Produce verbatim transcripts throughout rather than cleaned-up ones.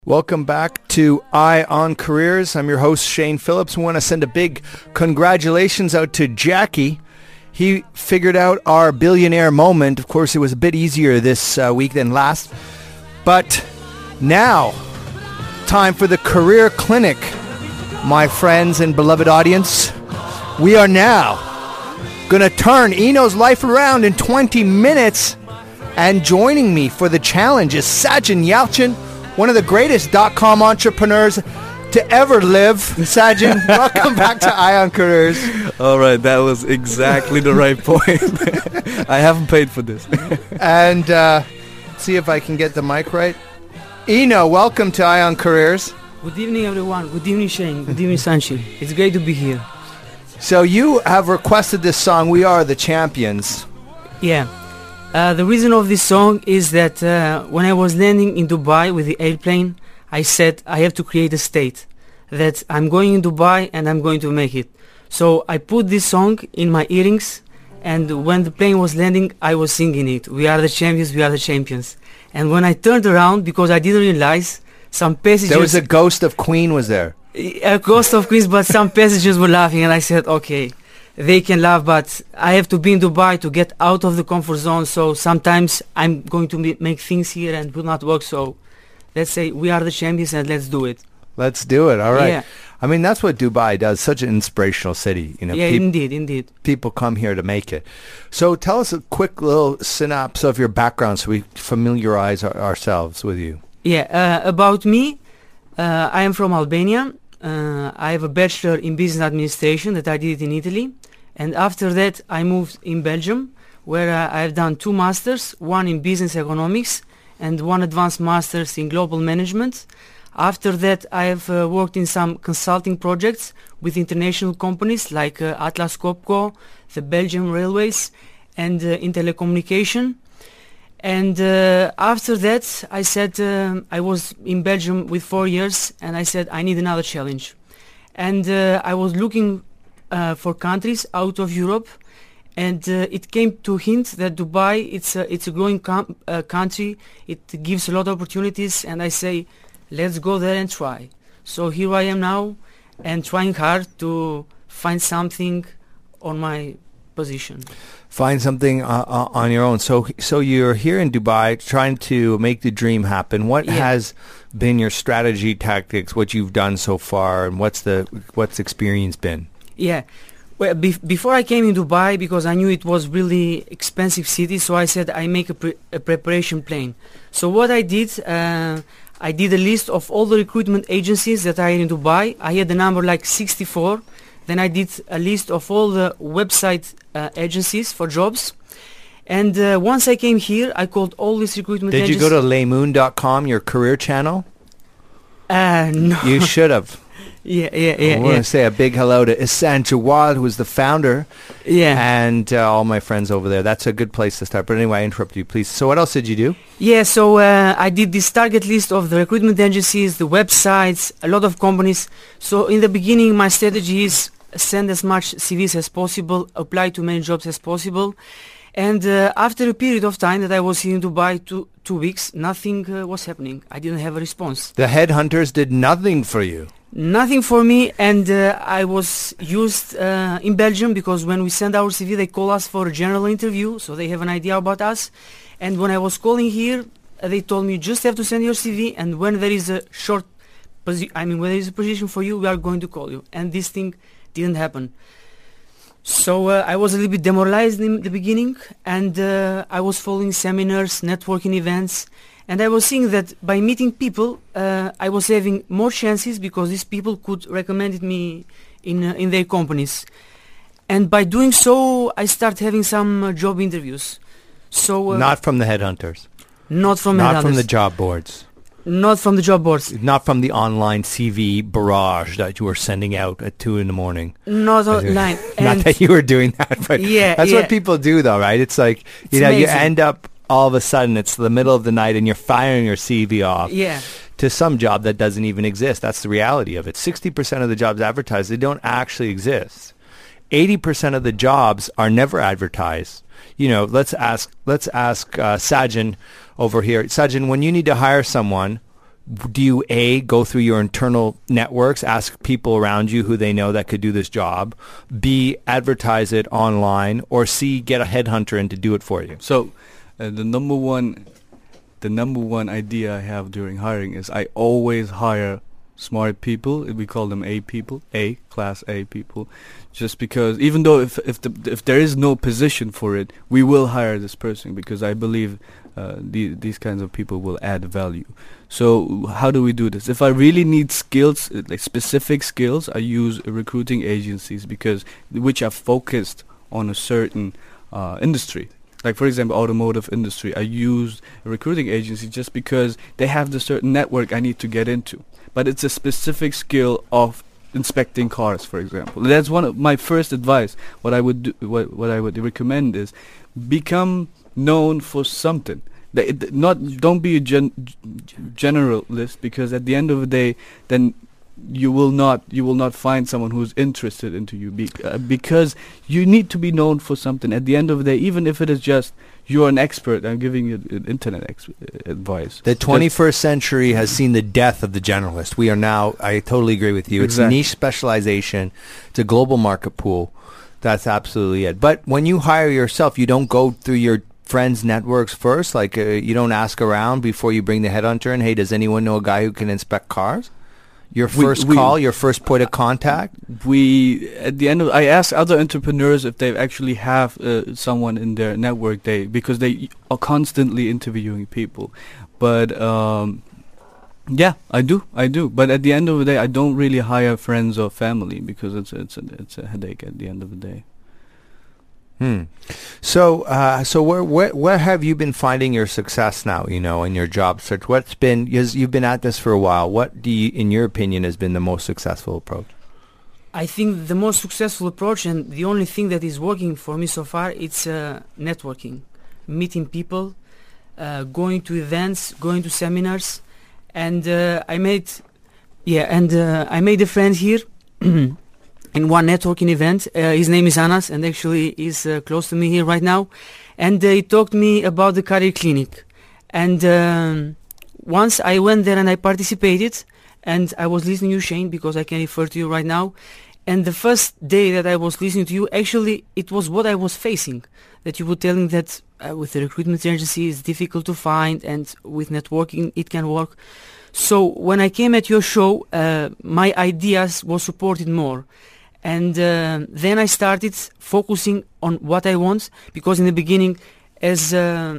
Welcome back to Eye on Careers. I'm your host, Shane Phillips. We want to send a big congratulations out to Jackie. He figured out our billionaire moment. Of course, it was a bit easier this uh, week than last. But now, time for the Career Clinic, my friends and beloved audience. We are now going to turn Eno's life around in twenty minutes. And joining me for the challenge is Sajin Yalchin, one of the greatest dot-com entrepreneurs to ever live. Sajin, welcome back to Eye on Careers. All right, that was exactly the right point. I haven't paid for this. And uh, see if I can get the mic right. Eno, welcome to Eye on Careers. Good evening, everyone. Good evening, Shane. Good evening, Sanchi. It's great to be here. So you have requested this song, We Are the Champions. Yeah. Uh, the reason of this song is that uh, when I was landing in Dubai with the airplane, I said I have to create a state that I'm going in Dubai and I'm going to make it. So I put this song in my earrings, and when the plane was landing, I was singing it. We are the champions, we are the champions. And when I turned around, because I didn't realize, some passengers... There was a ghost of Queen was there. A ghost of Queen, but some passengers were laughing, and I said, okay, they can laugh, but I have to be in Dubai to get out of the comfort zone. So sometimes I'm going to be, make things here and will not work. So let's say we are the champions and let's do it. Let's do it. All right. Yeah. I mean, that's what Dubai does. Such an inspirational city. You know, yeah, peop- indeed, indeed. People come here to make it. So tell us a quick little synopsis of your background so we familiarize our- ourselves with you. Yeah, uh, about me, uh, I am from Albania. Uh, I have a bachelor in business administration that I did in Italy. And after that, I moved in Belgium, where uh, I have done two masters, one in business economics and one advanced masters in global management. After that, I have uh, worked in some consulting projects with international companies like uh, Atlas Copco, the Belgian Railways, and uh, in telecommunication. And uh, after that, I said, uh, I was in Belgium with four years, and I said, I need another challenge. And uh, I was looking uh, for countries out of Europe, and uh, it came to hint that Dubai, it's a, it's a growing com- uh, country, it gives a lot of opportunities, and I say, let's go there and try. So here I am now, and trying hard to find something on my position. Find something uh, uh, on your own. So, so you're here in Dubai trying to make the dream happen. What Yeah. has been your strategy, tactics, what you've done so far, and what's the what's the experience been? Yeah. Well, bef- before I came in Dubai, because I knew it was really expensive city, so I said I make a, pre- a preparation plan. So what I did, uh, I did a list of all the recruitment agencies that are in Dubai. I had the number like sixty-four. Then I did a list of all the website uh, agencies for jobs. And uh, once I came here, I called all these recruitment Did agencies. you go to laymoon dot com, your career channel? Uh, no. You should have. yeah, yeah, yeah. I want yeah. to say a big hello to Isan Jawad, who is the founder, yeah. and uh, all my friends over there. That's a good place to start. But anyway, I interrupt you, please. So what else did you do? Yeah, so uh, I did this target list of the recruitment agencies, the websites, a lot of companies. So in the beginning, my strategy is send as much C Vs as possible, apply to many jobs as possible. And uh, after a period of time that I was here in Dubai, two, two weeks, nothing uh, was happening. I didn't have a response. The headhunters did nothing for you. Nothing for me, and uh, I was used uh, in Belgium because when we send our C V, they call us for a general interview, so they have an idea about us. And when I was calling here, uh, they told me you just have to send your C V, and when there is a short, posi- I mean, when there is a position for you, we are going to call you. And this thing didn't happen. So uh, I was a little bit demoralized in the beginning, and uh, I was following seminars, networking events, and I was seeing that by meeting people, uh, I was having more chances because these people could recommend me in uh, in their companies. And by doing so, I start having some uh, job interviews. So uh, Not from the headhunters. not from Not from headhunters. the job boards. Not from the job boards. Not from the online C V barrage that you were sending out at two in the morning. Not online. Not And that you were doing that, but Yeah, that's yeah. what people do, though, right? It's like you It's know, you amazing. end up all of a sudden it's the middle of the night and you're firing your C V off yeah. to some job that doesn't even exist. That's the reality of it. Sixty percent of the jobs advertised, they don't actually exist. Eighty percent of the jobs are never advertised. You know, let's ask let's ask uh, Sajin over here. Sajin, when you need to hire someone, do you A, go through your internal networks, ask people around you who they know that could do this job, B, advertise it online, or C, get a headhunter in to do it for you? So uh, the number one, the number one idea I have during hiring is I always hire smart people. We call them A people, A class A people, just because even though if if the, if there is no position for it, we will hire this person because I believe uh, the, these kinds of people will add value. So how do we do this? If I really need skills, uh, like specific skills, I use uh, recruiting agencies because which are focused on a certain uh, industry. Like, for example, automotive industry. I use a recruiting agency just because they have the certain network I need to get into. But it's a specific skill of inspecting cars, for example. That's one of my first advice. What I would do, what, what I would recommend is become known for something. Th- it- Not don't be a gen- generalist, because at the end of the day, then you will not you will not find someone who's interested into you be, uh, because you need to be known for something. At the end of the day, even if it is just you're an expert, I'm giving you uh, internet ex- uh, advice. The twenty-first century has seen the death of the generalist. We are now, I totally agree with you. Exactly. It's niche specialization. It's a global market pool. That's absolutely it. But when you hire yourself, you don't go through your friends' networks first? Like uh, you don't ask around before you bring the headhunter in, hey, does anyone know a guy who can inspect cars? Your We- first we- call, your first point of contact? We at the end of I ask other entrepreneurs if they actually have uh, someone in their network, they because they are constantly interviewing people. But um, yeah, I do, I do. But at the end of the day, I don't really hire friends or family because it's it's a, it's a headache at the end of the day. Hmm. So, uh, so where, where, where have you been finding your success now? You know, in your job search, what's been? Because you've been at this for a while. What do you, in your opinion, has been the most successful approach? I think the most successful approach and the only thing that is working for me so far, it's uh, networking, meeting people, uh, going to events, going to seminars, and uh, I made, yeah, and uh, I made a friend here. In one networking event. Uh, his name is Anas, and actually he's uh, close to me here right now. And uh, he talked to me about the career clinic. And um, once I went there and I participated, and I was listening to you, Shane, because I can refer to you right now. And the first day that I was listening to you, actually, it was what I was facing. That you were telling that uh, with the recruitment agency, it's difficult to find, and with networking, it can work. So when I came at your show, uh, my ideas were supported more. And uh, then I started focusing on what I want, because in the beginning, as uh,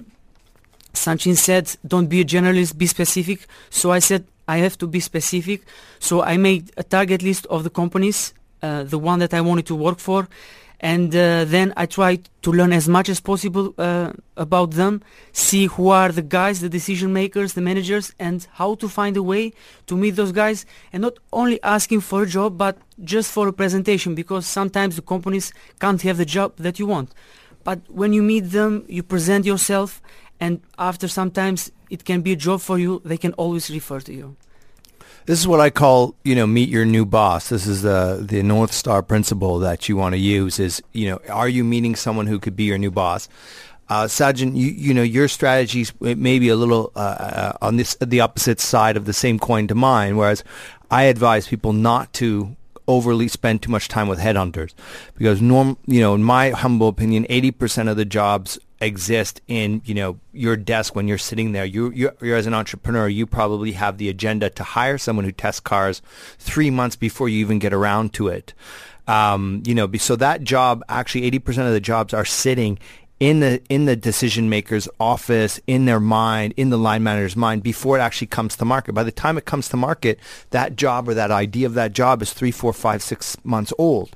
Sanchin said, don't be a generalist, be specific. So I said, I have to be specific. So I made a target list of the companies, uh, the one that I wanted to work for. And uh, then I tried to learn as much as possible uh, about them, see who are the guys, the decision makers, the managers, and how to find a way to meet those guys, and not only asking for a job, but just for a presentation, because sometimes the companies can't have the job that you want. But when you meet them, you present yourself, and after sometimes it can be a job for you, they can always refer to you. This is what I call, you know, meet your new boss. This is the the North Star principle that you want to use is, you know, are you meeting someone who could be your new boss? Uh, Sajjan, you, you know, your strategies may be a little uh, uh, on this the opposite side of the same coin to mine, whereas I advise people not to overly spend too much time with headhunters because, norm, you know, in my humble opinion, eighty percent of the jobs exist in, you know, your desk when you're sitting there. You, you're, you're as an entrepreneur, you probably have the agenda to hire someone who tests cars three months before you even get around to it. Um, you know, be, so that job, actually eighty percent of the jobs are sitting in the in the decision maker's office, in their mind, in the line manager's mind before it actually comes to market. By the time it comes to market, that job or that idea of that job is three, four, five, six months old.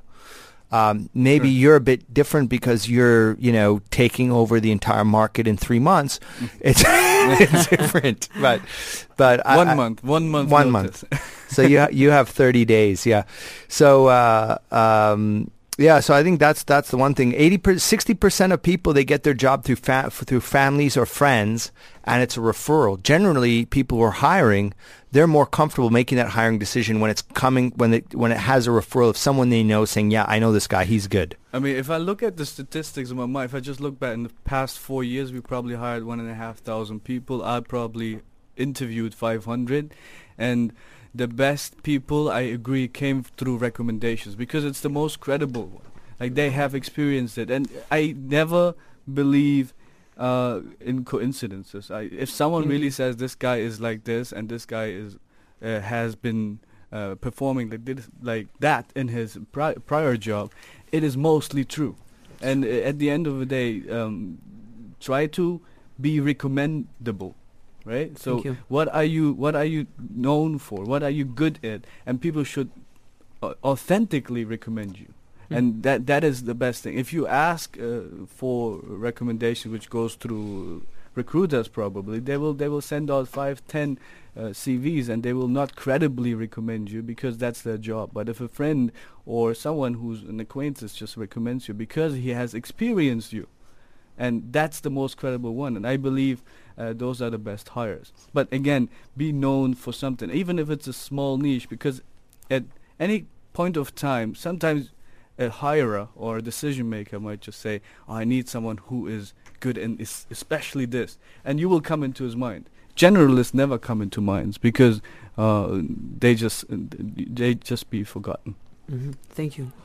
Um, maybe sure. You're a bit different because you're, you know, taking over the entire market in three months. It's, it's different, but but one I, month, one month, one notice. month. So you ha- you have thirty days, yeah. So uh, um, yeah, so I think that's that's the one thing. eighty, sixty percent of people, they get their job through fa- through families or friends, and it's a referral. Generally, people who are hiring, they're more comfortable making that hiring decision when it's coming, when it when it has a referral of someone they know saying, yeah, I know this guy, he's good. I mean, if I look at the statistics of my mind, if I just look back in the past four years, we probably hired one and a half thousand people. I probably interviewed five hundred, and the best people, I agree, came through recommendations because it's the most credible one. Like, they have experienced it, and I never believe uh, in coincidences. I, if someone Mhm. really says this guy is like this and this guy is uh, has been uh, performing like this, like that in his pri- prior job, it is mostly true. And uh, at the end of the day, um, try to be recommendable, right? So Thank you. what are you what are you known for? What are you good at? And people should uh, authentically recommend you. Mm. And that that is the best thing. If you ask uh, for recommendation, which goes through recruiters, probably they will they will send out five, ten uh, C Vs, and they will not credibly recommend you because that's their job. But if a friend or someone who's an acquaintance just recommends you because he has experienced you, and that's the most credible one. And I believe uh, those are the best hires. But again, be known for something, even if it's a small niche, because at any point of time, sometimes a hirer or a decision maker might just say, oh, I need someone who is good in es- especially this, and you will come into his mind. Generalists never come into minds because uh, they just uh, they just be forgotten. Hmm. Thank you.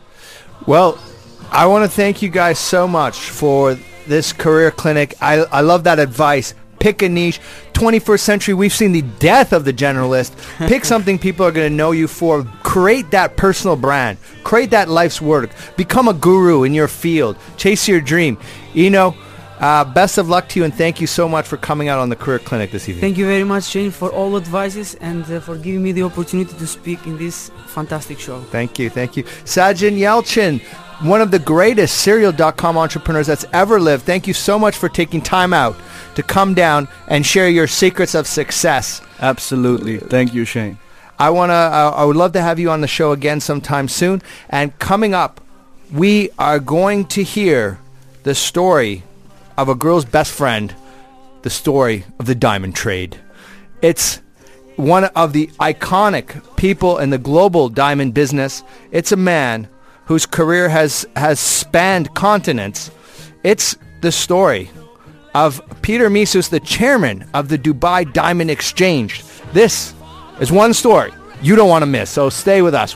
Well, I want to thank you guys so much for this career clinic. I, I love that advice. Pick a niche. twenty-first century, we've seen the death of the generalist. Pick something people are going to know you for. Create that personal brand. Create that life's work. Become a guru in your field. Chase your dream. You know, uh, best of luck to you, and thank you so much for coming out on the career clinic this evening. Thank you very much, Shane, for all advices and uh, for giving me the opportunity to speak in this fantastic show. Thank you, thank you. Sajin Yelchin, one of the greatest Serial dot com entrepreneurs that's ever lived. Thank you so much for taking time out to come down and share your secrets of success. Absolutely. Thank you, Shane. I want to, uh, I would love to have you on the show again sometime soon. And coming up, we are going to hear the story of a girl's best friend, the story of the diamond trade. It's one of the iconic people in the global diamond business. It's a man whose career has, has spanned continents. It's the story of Peter Missus, the chairman of the Dubai Diamond Exchange. This is one story you don't want to miss, so stay with us.